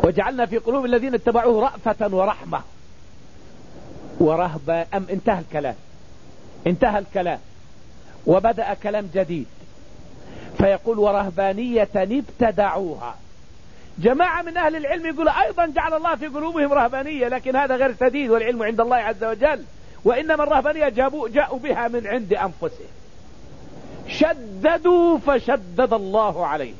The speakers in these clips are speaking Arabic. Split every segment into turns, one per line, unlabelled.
وجعلنا في قلوب الذين اتبعوه رأفة ورحمة ورهبة. انتهى الكلام وبدأ كلام جديد، فيقول ورهبانية ابتدعوها. جماعة من أهل العلم يقول أيضا جعل الله في قلوبهم رهبانية، لكن هذا غير سديد، والعلم عند الله عز وجل. وإنما الرهبانية جاءوا بها من عند أنفسهم، شددوا فشدد الله عليهم،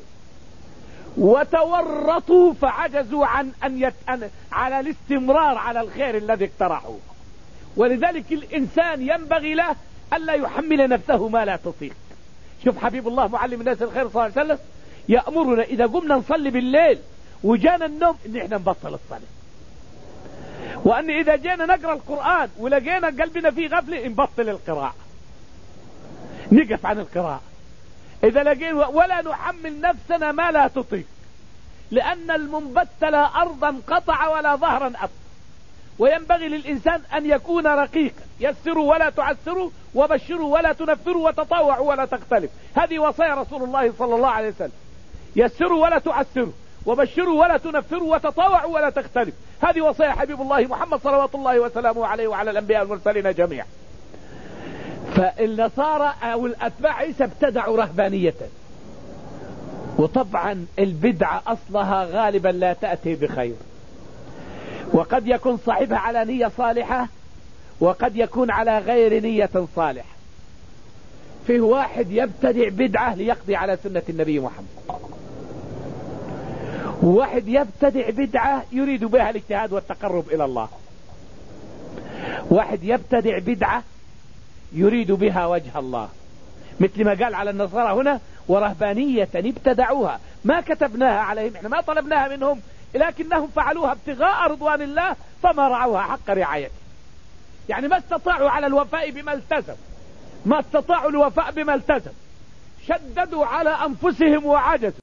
وتورطوا فعجزوا عن على الاستمرار على الخير الذي اقترحوه. ولذلك الإنسان ينبغي له ألا يحمل نفسه ما لا تطيق. شوف حبيب الله معلم الناس الخير صلى الله عليه وسلم يأمرنا إذا قمنا نصلي بالليل وجانا النوم إن احنا نبطل الصلاة، وأن إذا جينا نقرأ القرآن ولقينا قلبنا فيه غفلة نبطل القراءة، نقف عن القراءة إذا لقينا، ولا نحمل نفسنا ما لا تطيق، لأن المنبت لا أرضا قطع ولا ظهرا أبقى. وينبغي للإنسان أن يكون رقيقا، يسروا ولا تعسروا، وبشروا ولا تنفروا، وتطاوعوا ولا تختلف. هذه وصايا رسول الله صلى الله عليه وسلم، يسروا ولا تعسروا، وبشروا ولا تنفروا، وتطاوعوا ولا تختلف. هذه وصايا حبيب الله محمد صلوات الله وسلامه عليه وعلى الأنبياء والمرسلين جميعا. فالنصارى أو الأتباع عيسى ابتدعوا رهبانية، وطبعا البدعة أصلها غالبا لا تأتي بخير، وقد يكون صاحبها على نية صالحة، وقد يكون على غير نية صالحة. فيه واحد يبتدع بدعة ليقضي على سنة النبي محمد، وواحد يبتدع بدعة يريد بها الاجتهاد والتقرب إلى الله، واحد يبتدع بدعة يريد بها وجه الله، مثل ما قال على النصارى هنا ورهبانية ابتدعوها ما كتبناها عليهم، احنا ما طلبناها منهم، لكنهم فعلوها ابتغاء رضوان الله فما رعوها حق رعايته. يعني ما استطاعوا على الوفاء بما التزم، ما استطاعوا الوفاء بما التزم، شددوا على أنفسهم وعجزوا.